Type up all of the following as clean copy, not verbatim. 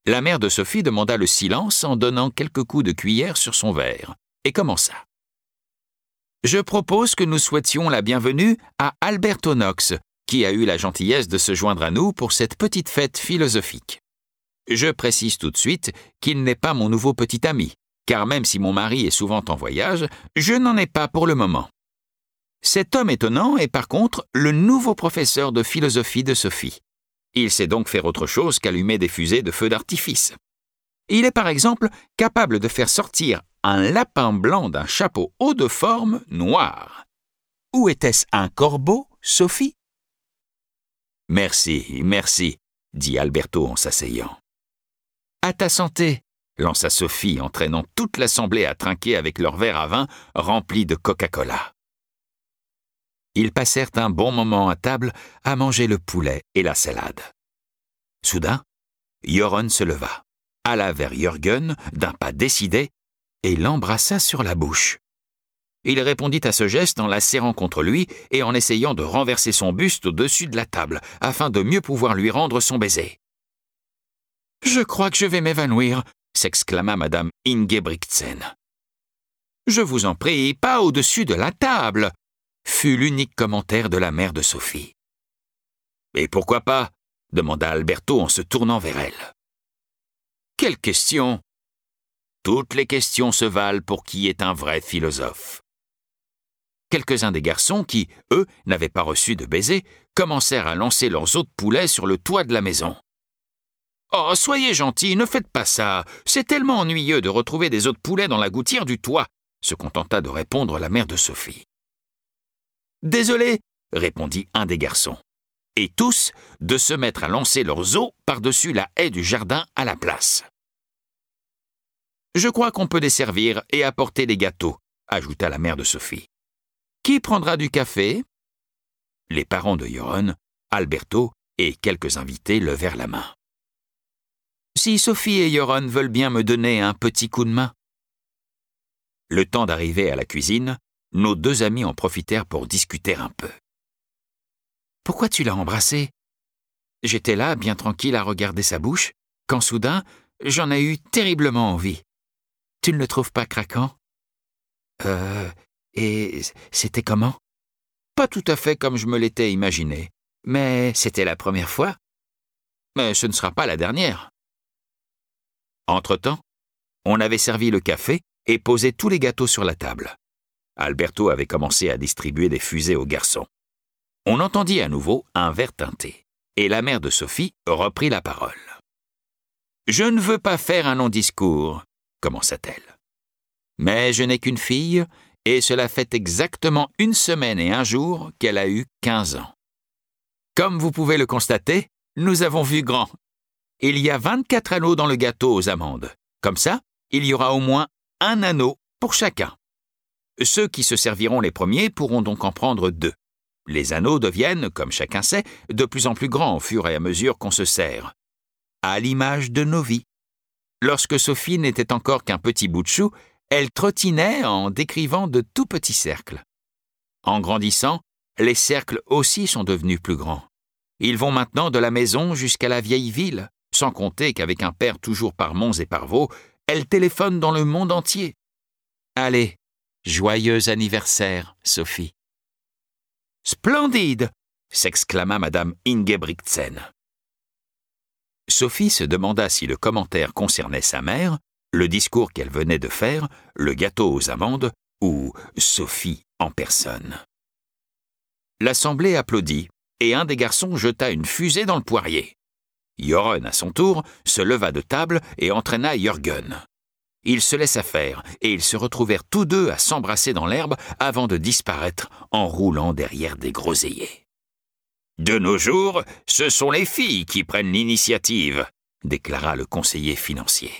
La mère de Sophie demanda le silence en donnant quelques coups de cuillère sur son verre, et commença. « Je propose que nous souhaitions la bienvenue à Alberto Knox, qui a eu la gentillesse de se joindre à nous pour cette petite fête philosophique. Je précise tout de suite qu'il n'est pas mon nouveau petit ami, car même si mon mari est souvent en voyage, je n'en ai pas pour le moment. Cet homme étonnant est par contre le nouveau professeur de philosophie de Sophie. Il sait donc faire autre chose qu'allumer des fusées de feux d'artifice. Il est par exemple capable de faire sortir un lapin blanc d'un chapeau haut de forme noir. Ou était-ce un corbeau, Sophie ? » « Merci, merci, » dit Alberto en s'asseyant. « À ta santé, » lança Sophie en traînant toute l'assemblée à trinquer avec leur verre à vin rempli de Coca-Cola. Ils passèrent un bon moment à table à manger le poulet et la salade. Soudain, Göran se leva, alla vers Jürgen d'un pas décidé et l'embrassa sur la bouche. Il répondit à ce geste en la serrant contre lui et en essayant de renverser son buste au-dessus de la table afin de mieux pouvoir lui rendre son baiser. « Je crois que je vais m'évanouir », s'exclama Madame Ingebrigtsen. « Je vous en prie, pas au-dessus de la table », fut l'unique commentaire de la mère de Sophie. « Et pourquoi pas ?» demanda Alberto en se tournant vers elle. « Quelle question ?» Toutes les questions se valent pour qui est un vrai philosophe. Quelques-uns des garçons qui, eux, n'avaient pas reçu de baiser, commencèrent à lancer leurs os de poulet sur le toit de la maison. « Oh, soyez gentils, ne faites pas ça. C'est tellement ennuyeux de retrouver des os de poulet dans la gouttière du toit, » se contenta de répondre la mère de Sophie. « Désolé, » répondit un des garçons, et tous de se mettre à lancer leurs os par-dessus la haie du jardin à la place. « Je crois qu'on peut desservir et apporter les gâteaux, » ajouta la mère de Sophie. « Qui prendra du café ?» Les parents de Göran, Alberto et quelques invités levèrent la main. « Si Sophie et Göran veulent bien me donner un petit coup de main. » Le temps d'arriver à la cuisine, nos deux amis en profitèrent pour discuter un peu. « Pourquoi tu l'as embrassé ? » J'étais là, bien tranquille à regarder sa bouche, quand soudain, j'en ai eu terriblement envie. Tu ne le trouves pas craquant ? Et c'était comment ? Pas tout à fait comme je me l'étais imaginé, mais c'était la première fois. Mais ce ne sera pas la dernière. Entre-temps, on avait servi le café et posé tous les gâteaux sur la table. Alberto avait commencé à distribuer des fusées aux garçons. On entendit à nouveau un verre teinté, et la mère de Sophie reprit la parole. « Je ne veux pas faire un long discours, » commença-t-elle. « Mais je n'ai qu'une fille, et cela fait exactement 1 semaine et 1 jour qu'elle a eu 15 ans. Comme vous pouvez le constater, nous avons vu grand. Il y a 24 anneaux dans le gâteau aux amandes. Comme ça, il y aura au moins 1 anneau pour chacun. Ceux qui se serviront les premiers pourront donc en prendre 2. Les anneaux deviennent, comme chacun sait, de plus en plus grands au fur et à mesure qu'on se sert. À l'image de nos vies. Lorsque Sophie n'était encore qu'un petit bout de chou, elle trottinait en décrivant de tout petits cercles. En grandissant, les cercles aussi sont devenus plus grands. Ils vont maintenant de la maison jusqu'à la vieille ville, sans compter qu'avec un père toujours par monts et par vaux, elle téléphone dans le monde entier. Allez, joyeux anniversaire, Sophie. « Splendide !» s'exclama Madame Ingebrigtsen. Sophie se demanda si le commentaire concernait sa mère, le discours qu'elle venait de faire, le gâteau aux amandes ou Sophie en personne. L'assemblée applaudit et un des garçons jeta une fusée dans le poirier. Göran, à son tour, se leva de table et entraîna Jürgen. Il se laissa faire et ils se retrouvèrent tous deux à s'embrasser dans l'herbe avant de disparaître en roulant derrière des groseilliers. « De nos jours, ce sont les filles qui prennent l'initiative », déclara le conseiller financier.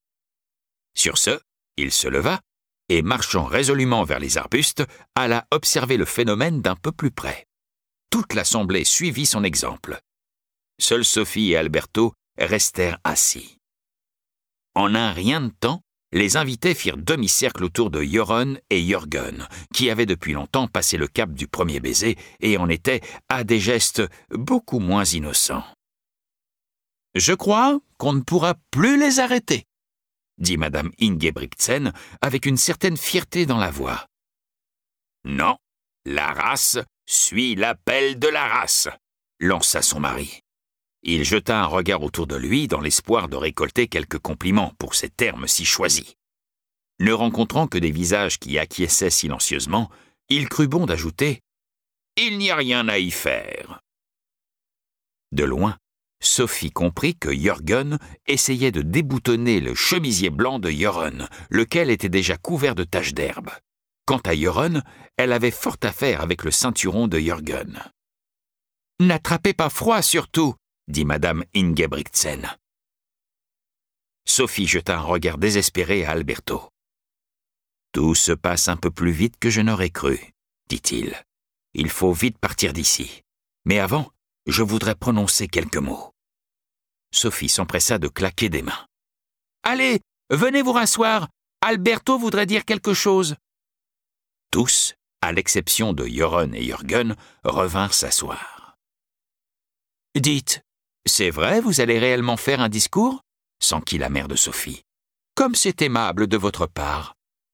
Sur ce, il se leva et, marchant résolument vers les arbustes, alla observer le phénomène d'un peu plus près. Toute l'assemblée suivit son exemple. Seuls Sophie et Alberto restèrent assis. En un rien de temps, les invités firent demi-cercle autour de Göran et Jürgen, qui avaient depuis longtemps passé le cap du premier baiser et en étaient à des gestes beaucoup moins innocents. « Je crois qu'on ne pourra plus les arrêter », dit Madame Ingebrigtsen avec une certaine fierté dans la voix. « Non, la race suit l'appel de la race », lança son mari. Il jeta un regard autour de lui dans l'espoir de récolter quelques compliments pour ces termes si choisis. Ne rencontrant que des visages qui acquiesçaient silencieusement, il crut bon d'ajouter « Il n'y a rien à y faire ». De loin, Sophie comprit que Jürgen essayait de déboutonner le chemisier blanc de Göran, lequel était déjà couvert de taches d'herbe. Quant à Göran, elle avait fort à faire avec le ceinturon de Jürgen. « N'attrapez pas froid surtout !» dit Madame Ingebrigtsen. Sophie jeta un regard désespéré à Alberto. « Tout se passe un peu plus vite que je n'aurais cru, dit-il. Il faut vite partir d'ici. Mais avant, je voudrais prononcer quelques mots. » Sophie s'empressa de claquer des mains. « Allez, venez vous rasseoir. Alberto voudrait dire quelque chose. » Tous, à l'exception de Göran et Jürgen, revinrent s'asseoir. « Dites, c'est vrai, vous allez réellement faire un discours ?» s'enquit la mère de Sophie. « Comme c'est aimable de votre part. »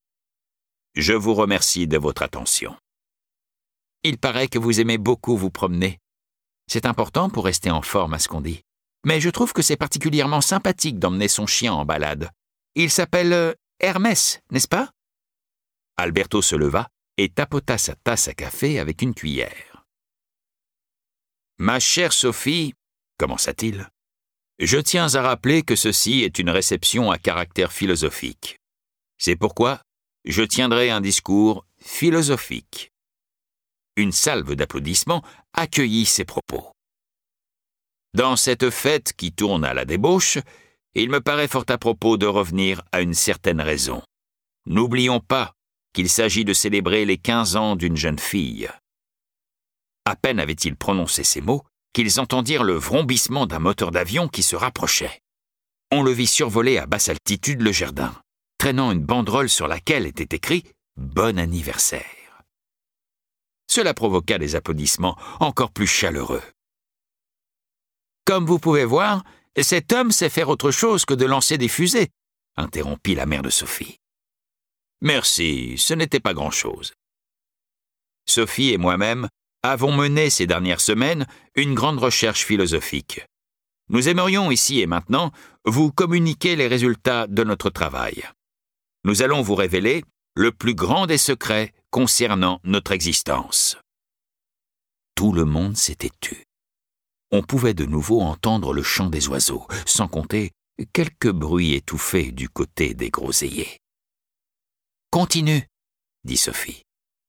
« Je vous remercie de votre attention. Il paraît que vous aimez beaucoup vous promener. C'est important pour rester en forme à ce qu'on dit. Mais je trouve que c'est particulièrement sympathique d'emmener son chien en balade. Il s'appelle Hermès, n'est-ce pas ?» Alberto se leva et tapota sa tasse à café avec une cuillère. « Ma chère Sophie, commença-t-il, je tiens à rappeler que ceci est une réception à caractère philosophique. C'est pourquoi je tiendrai un discours philosophique. » Une salve d'applaudissements accueillit ces propos. Dans cette fête qui tourne à la débauche, il me paraît fort à propos de revenir à une certaine raison. N'oublions pas qu'il s'agit de célébrer les 15 ans d'une jeune fille. À peine avait-il prononcé ces mots qu'ils entendirent le vrombissement d'un moteur d'avion qui se rapprochait. On le vit survoler à basse altitude le jardin, traînant une banderole sur laquelle était écrit « Bon anniversaire ». Cela provoqua des applaudissements encore plus chaleureux. « Comme vous pouvez voir, cet homme sait faire autre chose que de lancer des fusées », interrompit la mère de Sophie. « Merci, ce n'était pas grand-chose. » Sophie et moi-même avons mené ces dernières semaines une grande recherche philosophique. Nous aimerions ici et maintenant vous communiquer les résultats de notre travail. Nous allons vous révéler le plus grand des secrets concernant notre existence. Tout le monde s'était tu. On pouvait de nouveau entendre le chant des oiseaux, sans compter quelques bruits étouffés du côté des groseilliers. « Continue, » dit Sophie.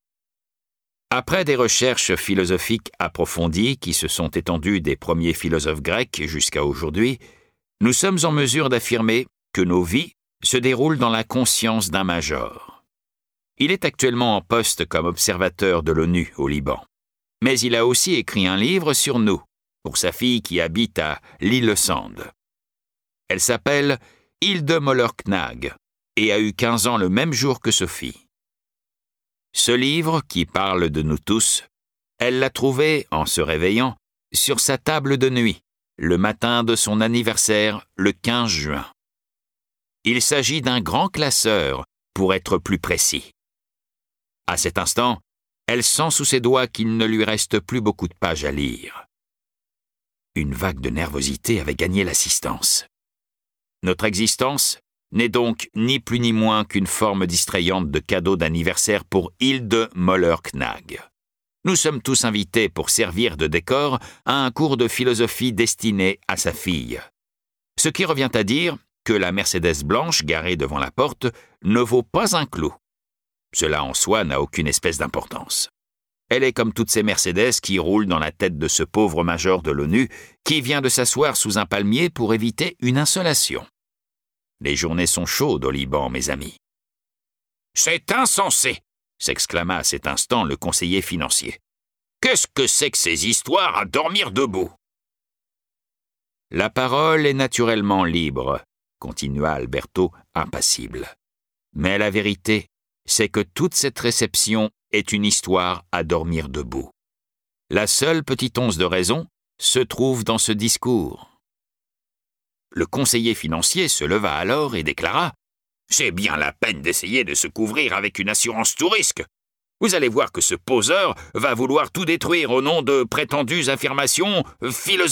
Après des recherches philosophiques approfondies qui se sont étendues des premiers philosophes grecs jusqu'à aujourd'hui, nous sommes en mesure d'affirmer que nos vies se déroulent dans la conscience d'un major. Il est actuellement en poste comme observateur de l'ONU au Liban, mais il a aussi écrit un livre sur nous, pour sa fille qui habite à l'île Sand. Elle s'appelle Hilde Moller-Knag et a eu 15 ans le même jour que Sophie. Ce livre, qui parle de nous tous, elle l'a trouvé, en se réveillant, sur sa table de nuit, le matin de son anniversaire, le 15 juin. Il s'agit d'un grand classeur, pour être plus précis. À cet instant, elle sent sous ses doigts qu'il ne lui reste plus beaucoup de pages à lire. Une vague de nervosité avait gagné l'assistance. Notre existence n'est donc ni plus ni moins qu'une forme distrayante de cadeau d'anniversaire pour Hilde Moller-Knag. Nous sommes tous invités pour servir de décor à un cours de philosophie destiné à sa fille. Ce qui revient à dire que la Mercedes blanche garée devant la porte ne vaut pas un clou. Cela en soi n'a aucune espèce d'importance. Elle est comme toutes ces Mercedes qui roulent dans la tête de ce pauvre major de l'ONU qui vient de s'asseoir sous un palmier pour éviter une insolation. Les journées sont chaudes au Liban, mes amis. « C'est insensé !» s'exclama à cet instant le conseiller financier. « Qu'est-ce que c'est que ces histoires à dormir debout ?» « La parole est naturellement libre », continua Alberto, impassible. « Mais la vérité, c'est que toute cette réception est une histoire à dormir debout. La seule petite once de raison se trouve dans ce discours. Le conseiller financier se leva alors et déclara « C'est bien la peine d'essayer de se couvrir avec une assurance tout risque. Vous allez voir que ce poseur va vouloir tout détruire au nom de prétendues affirmations philosophiques. »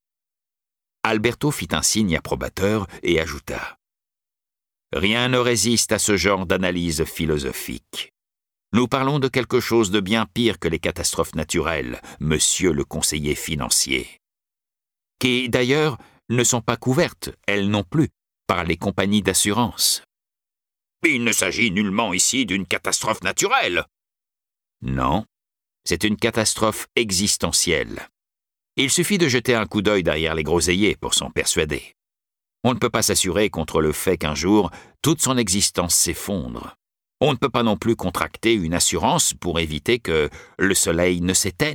Alberto fit un signe approbateur et ajouta « Rien ne résiste à ce genre d'analyse philosophique. Nous parlons de quelque chose de bien pire que les catastrophes naturelles, monsieur le conseiller financier. Qui, d'ailleurs, ne sont pas couvertes, elles non plus, par les compagnies d'assurance. » « Il ne s'agit nullement ici d'une catastrophe naturelle. » »« Non, c'est une catastrophe existentielle. Il suffit de jeter un coup d'œil derrière les groseilliers pour s'en persuader. On ne peut pas s'assurer contre le fait qu'un jour, toute son existence s'effondre. On ne peut pas non plus contracter une assurance pour éviter que le soleil ne s'éteigne. »«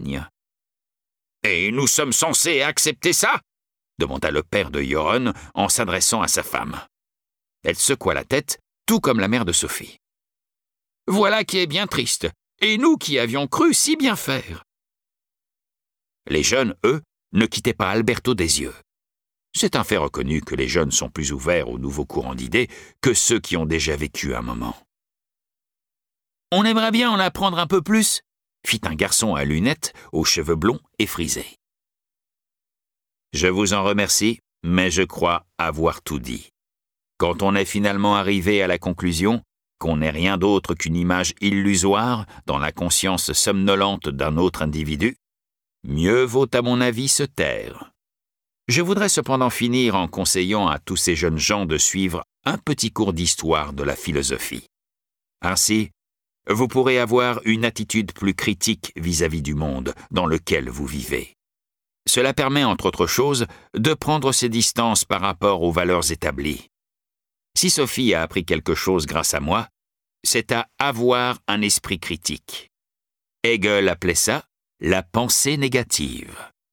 Et nous sommes censés accepter ça ?» demanda le père de Johan en s'adressant à sa femme. Elle secoua la tête, tout comme la mère de Sophie. « Voilà qui est bien triste, et nous qui avions cru si bien faire. » Les jeunes, eux, ne quittaient pas Alberto des yeux. C'est un fait reconnu que les jeunes sont plus ouverts aux nouveaux courants d'idées que ceux qui ont déjà vécu un moment. « On aimerait bien en apprendre un peu plus, » fit un garçon à lunettes, aux cheveux blonds et frisés. « Je vous en remercie, mais je crois avoir tout dit. Quand on est finalement arrivé à la conclusion qu'on n'est rien d'autre qu'une image illusoire dans la conscience somnolente d'un autre individu, mieux vaut à mon avis se taire. Je voudrais cependant finir en conseillant à tous ces jeunes gens de suivre un petit cours d'histoire de la philosophie. Ainsi, vous pourrez avoir une attitude plus critique vis-à-vis du monde dans lequel vous vivez. Cela permet, entre autres choses, de prendre ses distances par rapport aux valeurs établies. Si Sophie a appris quelque chose grâce à moi, c'est à avoir un esprit critique. Hegel appelait ça la pensée négative. »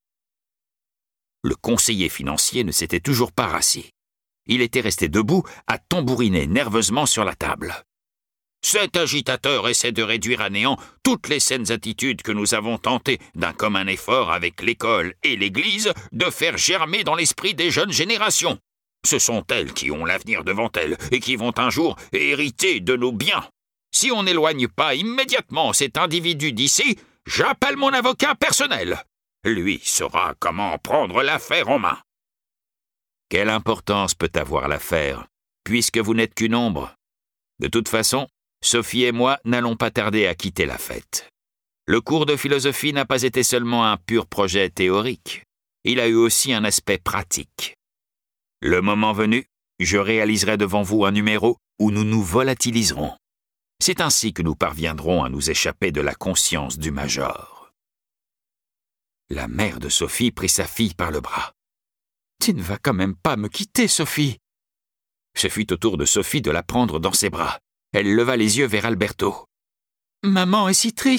Le conseiller financier ne s'était toujours pas rassis. Il était resté debout à tambouriner nerveusement sur la table. « Cet agitateur essaie de réduire à néant toutes les saines attitudes que nous avons tenté, d'un commun effort avec l'école et l'Église, de faire germer dans l'esprit des jeunes générations. Ce sont elles qui ont l'avenir devant elles et qui vont un jour hériter de nos biens. Si on n'éloigne pas immédiatement cet individu d'ici, j'appelle mon avocat personnel. Lui saura comment prendre l'affaire en main. » Quelle importance peut avoir l'affaire, puisque vous n'êtes qu'une ombre? De toute façon, Sophie et moi n'allons pas tarder à quitter la fête. Le cours de philosophie n'a pas été seulement un pur projet théorique. Il a eu aussi un aspect pratique. Le moment venu, je réaliserai devant vous un numéro où nous nous volatiliserons. C'est ainsi que nous parviendrons à nous échapper de la conscience du major. La mère de Sophie prit sa fille par le bras. « Tu ne vas quand même pas me quitter, Sophie !» Ce fut au tour de Sophie de la prendre dans ses bras. Elle leva les yeux vers Alberto. « Maman est si triste !»«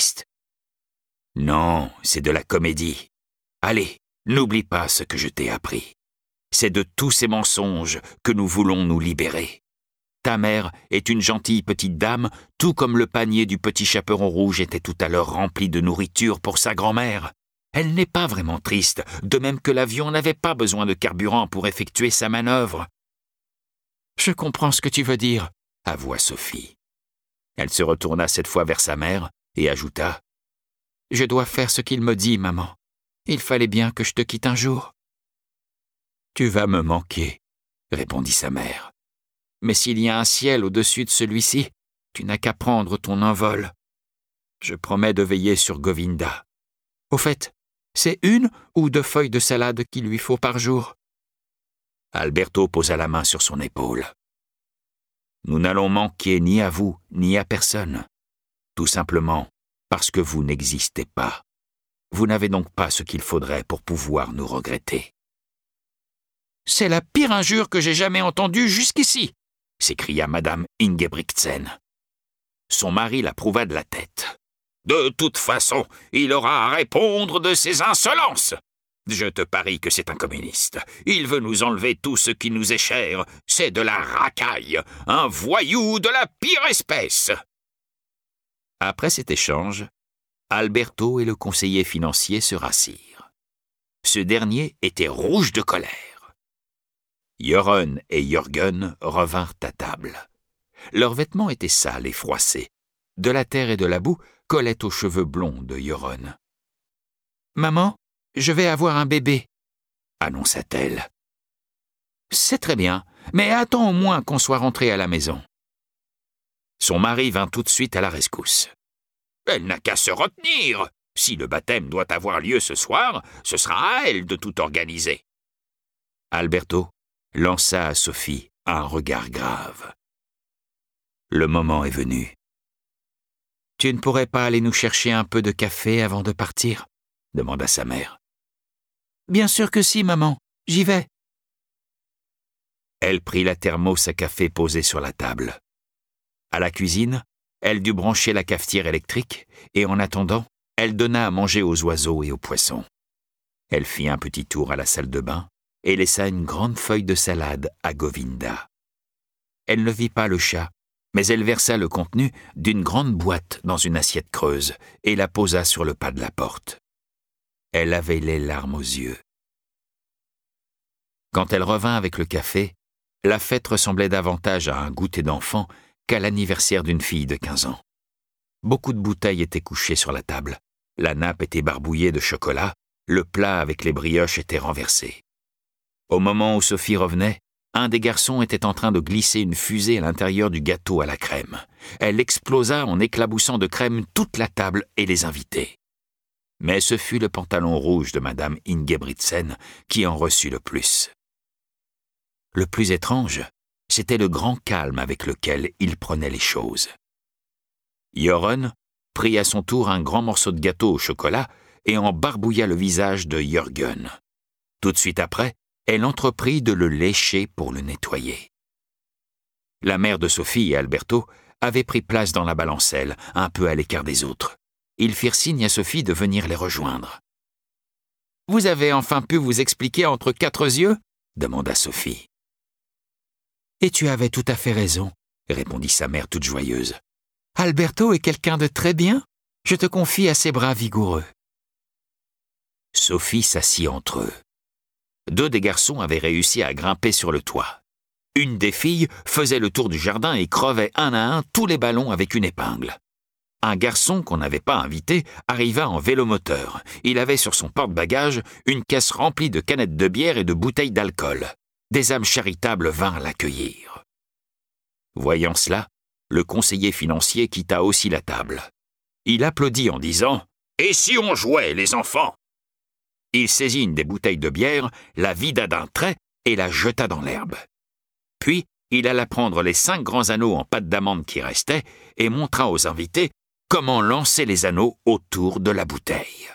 Non, c'est de la comédie. Allez, n'oublie pas ce que je t'ai appris. C'est de tous ces mensonges que nous voulons nous libérer. Ta mère est une gentille petite dame, tout comme le panier du petit chaperon rouge était tout à l'heure rempli de nourriture pour sa grand-mère. Elle n'est pas vraiment triste, de même que l'avion n'avait pas besoin de carburant pour effectuer sa manœuvre. »« Je comprends ce que tu veux dire, » avoua Sophie. Elle se retourna cette fois vers sa mère et ajouta « Je dois faire ce qu'il me dit, maman. Il fallait bien que je te quitte un jour. » « Tu vas me manquer, » répondit sa mère. « Mais s'il y a un ciel au-dessus de celui-ci, tu n'as qu'à prendre ton envol. Je promets de veiller sur Govinda. Au fait, c'est 1 ou 2 feuilles de salade qu'il lui faut par jour. » Alberto posa la main sur son épaule. « Nous n'allons manquer ni à vous, ni à personne. Tout simplement parce que vous n'existez pas. Vous n'avez donc pas ce qu'il faudrait pour pouvoir nous regretter. » « C'est la pire injure que j'ai jamais entendue jusqu'ici !» s'écria Madame Ingebrigtsen. Son mari l'approuva de la tête. « De toute façon, il aura à répondre de ses insolences. Je te parie que c'est un communiste. Il veut nous enlever tout ce qui nous est cher. C'est de la racaille, un voyou de la pire espèce. » Après cet échange, Alberto et le conseiller financier se rassirent. Ce dernier était rouge de colère. Göran et Jörgen revinrent à table. Leurs vêtements étaient sales et froissés. De la terre et de la boue collaient aux cheveux blonds de Göran. « Maman, je vais avoir un bébé, » annonça-t-elle. « C'est très bien, mais attends au moins qu'on soit rentré à la maison. » Son mari vint tout de suite à la rescousse. « Elle n'a qu'à se retenir. Si le baptême doit avoir lieu ce soir, ce sera à elle de tout organiser. » Alberto lança à Sophie un regard grave. Le moment est venu. « Tu ne pourrais pas aller nous chercher un peu de café avant de partir ?» demanda sa mère. « Bien sûr que si, maman. J'y vais. » Elle prit la thermos à café posée sur la table. À la cuisine, elle dut brancher la cafetière électrique et en attendant, elle donna à manger aux oiseaux et aux poissons. Elle fit un petit tour à la salle de bain et laissa une grande feuille de salade à Govinda. Elle ne vit pas le chat, mais elle versa le contenu d'une grande boîte dans une assiette creuse et la posa sur le pas de la porte. Elle avait les larmes aux yeux. Quand elle revint avec le café, la fête ressemblait davantage à un goûter d'enfant qu'à l'anniversaire d'une fille de 15 ans. Beaucoup de bouteilles étaient couchées sur la table, la nappe était barbouillée de chocolat, le plat avec les brioches était renversé. Au moment où Sophie revenait, un des garçons était en train de glisser une fusée à l'intérieur du gâteau à la crème. Elle explosa en éclaboussant de crème toute la table et les invités. Mais ce fut le pantalon rouge de Madame Ingebrigtsen qui en reçut le plus. Le plus étrange, c'était le grand calme avec lequel il prenait les choses. Göran prit à son tour un grand morceau de gâteau au chocolat et en barbouilla le visage de Jörgen. Tout de suite après, elle entreprit de le lécher pour le nettoyer. La mère de Sophie et Alberto avaient pris place dans la balancelle, un peu à l'écart des autres. Ils firent signe à Sophie de venir les rejoindre. « Vous avez enfin pu vous expliquer entre quatre yeux ?» demanda Sophie. « Et tu avais tout à fait raison, » répondit sa mère toute joyeuse. « Alberto est quelqu'un de très bien. Je te confie à ses bras vigoureux. » Sophie s'assit entre eux. Deux des garçons avaient réussi à grimper sur le toit. Une des filles faisait le tour du jardin et crevait un à un tous les ballons avec une épingle. Un garçon qu'on n'avait pas invité arriva en vélomoteur. Il avait sur son porte-bagages une caisse remplie de canettes de bière et de bouteilles d'alcool. Des âmes charitables vinrent l'accueillir. Voyant cela, le conseiller financier quitta aussi la table. Il applaudit en disant « Et si on jouait, les enfants ?» Il saisit une des bouteilles de bière, la vida d'un trait et la jeta dans l'herbe. Puis, il alla prendre les 5 grands anneaux en pâte d'amande qui restaient et montra aux invités comment lancer les anneaux autour de la bouteille.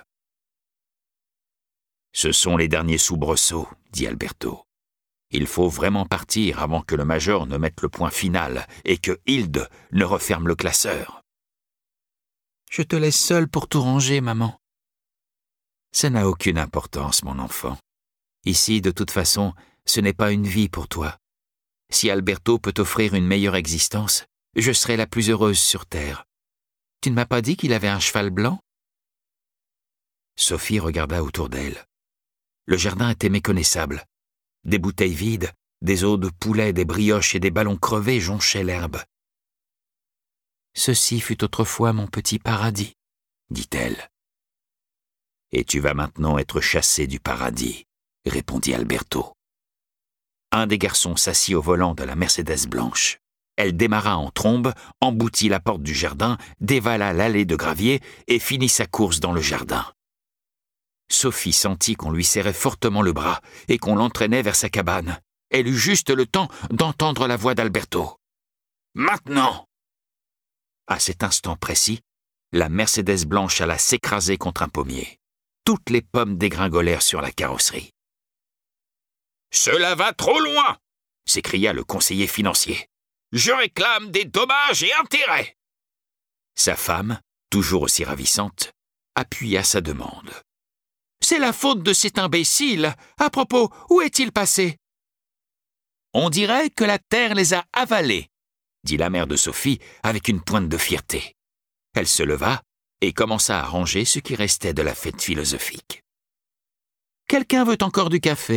« Ce sont les derniers soubresauts, » dit Alberto. « Il faut vraiment partir avant que le major ne mette le point final et que Hilde ne referme le classeur. »« Je te laisse seule pour tout ranger, maman. » « Ça n'a aucune importance, mon enfant. Ici, de toute façon, ce n'est pas une vie pour toi. Si Alberto peut t'offrir une meilleure existence, je serai la plus heureuse sur terre. Tu ne m'as pas dit qu'il avait un cheval blanc ?» Sophie regarda autour d'elle. Le jardin était méconnaissable. Des bouteilles vides, des os de poulet, des brioches et des ballons crevés jonchaient l'herbe. « Ceci fut autrefois mon petit paradis, » dit-elle. « Et tu vas maintenant être chassé du paradis, » répondit Alberto. Un des garçons s'assit au volant de la Mercedes blanche. Elle démarra en trombe, emboutit la porte du jardin, dévala l'allée de gravier et finit sa course dans le jardin. Sophie sentit qu'on lui serrait fortement le bras et qu'on l'entraînait vers sa cabane. Elle eut juste le temps d'entendre la voix d'Alberto. « Maintenant !» À cet instant précis, la Mercedes blanche alla s'écraser contre un pommier. Toutes les pommes dégringolèrent sur la carrosserie. « Cela va trop loin !» s'écria le conseiller financier. « Je réclame des dommages et intérêts !» Sa femme, toujours aussi ravissante, appuya sa demande. « C'est la faute de cet imbécile. À propos, où est-il passé ?»« On dirait que la terre les a avalés, » dit la mère de Sophie avec une pointe de fierté. Elle se leva et commença à ranger ce qui restait de la fête philosophique. « Quelqu'un veut encore du café ?»